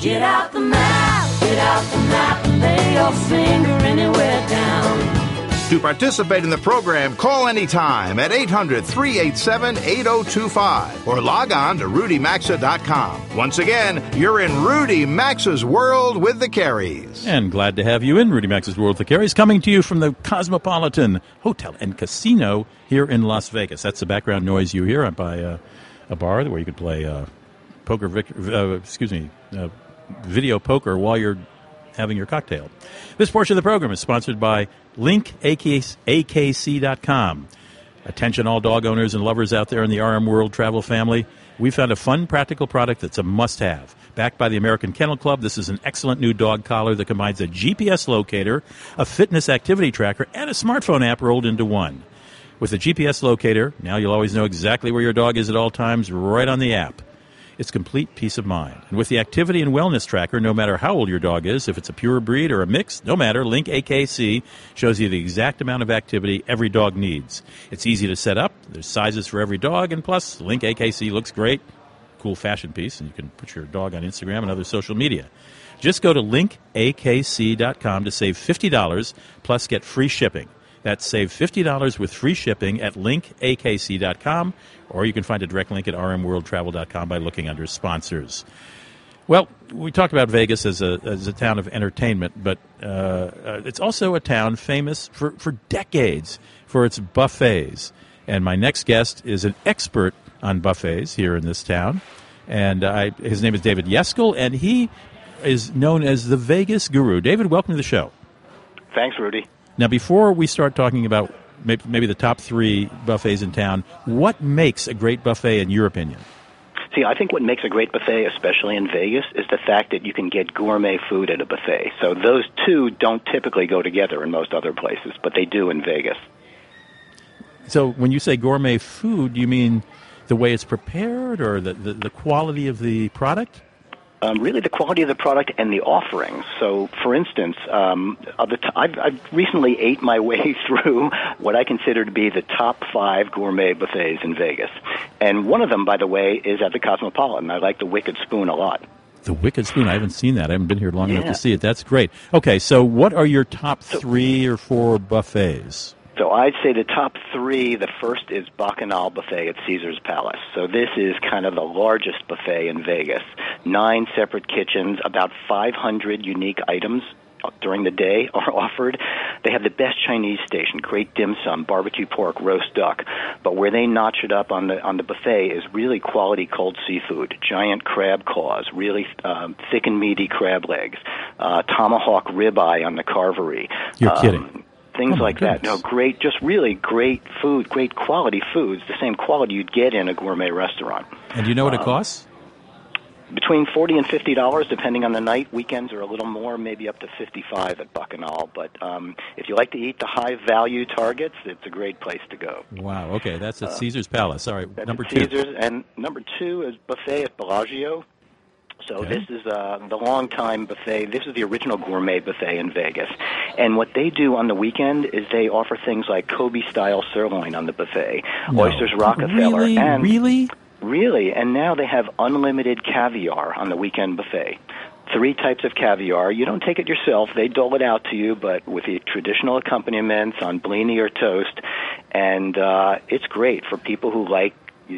Get out the map, and lay your finger anywhere down. To participate in the program, call anytime at 800-387-8025 or log on to rudymaxa.com. Once again, you're in Rudy Maxa's World with the Careys. And glad to have you in Rudy Maxa's World with the Careys, coming to you from the Cosmopolitan Hotel and Casino here in Las Vegas. That's the background noise you hear by a bar where you could play video poker while you're having your cocktail. This portion of the program is sponsored by LinkAKC.com. Attention all dog owners and lovers out there in the RM World travel family. We found a fun, practical product that's a must-have. Backed by the American Kennel Club, this is an excellent new dog collar that combines a GPS locator, a fitness activity tracker, and a smartphone app rolled into one. With a GPS locator, now you'll always know exactly where your dog is at all times right on the app. It's complete peace of mind. And with the activity and wellness tracker, no matter how old your dog is, if it's a pure breed or a mix, no matter, Link AKC shows you the exact amount of activity every dog needs. It's easy to set up. There's sizes for every dog, and plus, Link AKC looks great. Cool fashion piece, and you can put your dog on Instagram and other social media. Just go to linkakc.com to save $50 plus get free shipping. That's save $50 with free shipping at linkakc.com, or you can find a direct link at rmworldtravel.com by looking under sponsors. Well, we talked about Vegas as a town of entertainment, but it's also a town famous for decades for its buffets. And my next guest is an expert on buffets here in this town, and his name is David Yeskel, and he is known as the Vegas Guru. David, welcome to the show. Thanks, Rudy. Now, before we start talking about maybe the top 3 buffets in town, what makes a great buffet in your opinion? See, I think what makes a great buffet, especially in Vegas, is the fact that you can get gourmet food at a buffet. So those two don't typically go together in most other places, but they do in Vegas. So when you say gourmet food, do you mean the way it's prepared or the quality of the product? Really the quality of the product and the offerings. So, for instance, I've recently ate my way through what I consider to be the top 5 gourmet buffets in Vegas. And one of them, by the way, is at the Cosmopolitan. I like the Wicked Spoon a lot. The Wicked Spoon? I haven't seen that. I haven't been here long enough to see it. That's great. Okay, so what are your top 3 or 4 buffets? So I'd say the top 3, the first is Bacchanal Buffet at Caesar's Palace. So this is kind of the largest buffet in Vegas. 9 separate kitchens, about 500 unique items during the day are offered. They have the best Chinese station, great dim sum, barbecue pork, roast duck. But where they notch it up on the buffet is really quality cold seafood, giant crab claws, really thick and meaty crab legs, tomahawk ribeye on the carvery. You're kidding. Things like that. No, great, just really great food, great quality foods, the same quality you'd get in a gourmet restaurant. And do you know what it costs? Between $40 and $50, depending on the night. Weekends are a little more, maybe up to $55 at Bacchanal. But if you like to eat the high-value targets, it's a great place to go. Wow, okay, that's at Caesar's Palace. All right, number 2. Caesar's, and number 2 is Buffet at Bellagio. So This is the long-time buffet. This is the original gourmet buffet in Vegas. And what they do on the weekend is they offer things like Kobe-style sirloin on the buffet, oysters Rockefeller. Really? Really, and now they have unlimited caviar on the weekend buffet. 3 types of caviar. You don't take it yourself. They dole it out to you, but with the traditional accompaniments on blini or toast. And it's great for people who like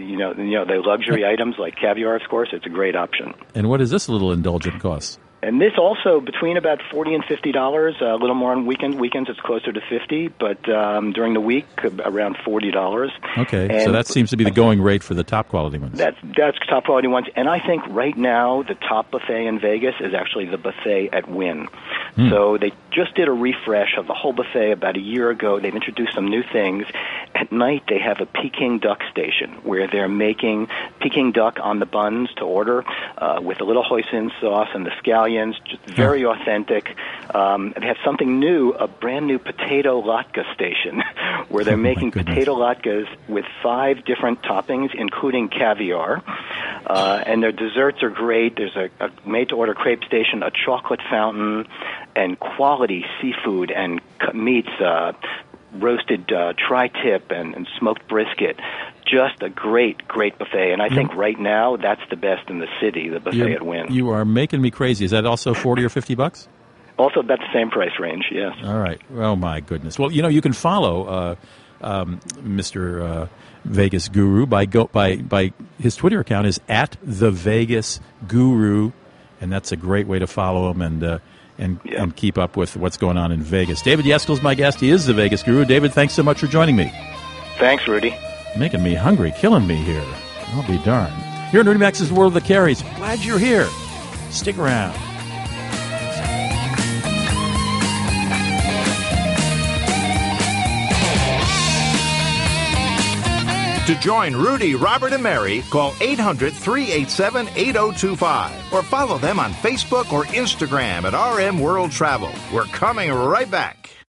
the luxury items like caviar, of course. It's a great option. And what does this little indulgent cost? And this also between about $40 and $50. A little more on weekends. Weekends it's closer to $50, but during the week around $40. Okay, and so that seems to be the going rate for the top quality ones. That's top quality ones, and I think right now the top buffet in Vegas is actually the buffet at Wynn. So they just did a refresh of the whole buffet about a year ago. They've introduced some new things. At night they have a Peking duck station where they're making Peking duck on the buns to order with a little hoisin sauce and the scallions, just very authentic. They have something new, a brand new potato latke station where they're making potato latkes with 5 different toppings, including caviar. And their desserts are great. There's a made-to-order crepe station, a chocolate fountain, and quality seafood and meats, roasted tri-tip and smoked brisket. Just a great buffet. And I think right now that's the best in the city, the buffet at Wynn. You are making me crazy. Is that also $40 or $50? Also, that's the same price range, yes. All right. Oh, my goodness. Well, you can follow Mr. Vegas Guru by his Twitter account is @TheVegasGuru, and that's a great way to follow him and keep up with what's going on in Vegas. David Yeskel is my guest. He is the Vegas Guru. David, thanks so much for joining me. Thanks, Rudy. Making me hungry, killing me here. I'll be darned. You're in Rudy Max's World of the Carries. Glad you're here. Stick around. To join Rudy, Robert, and Mary, call 800-387-8025 or follow them on Facebook or Instagram at RM World Travel. We're coming right back.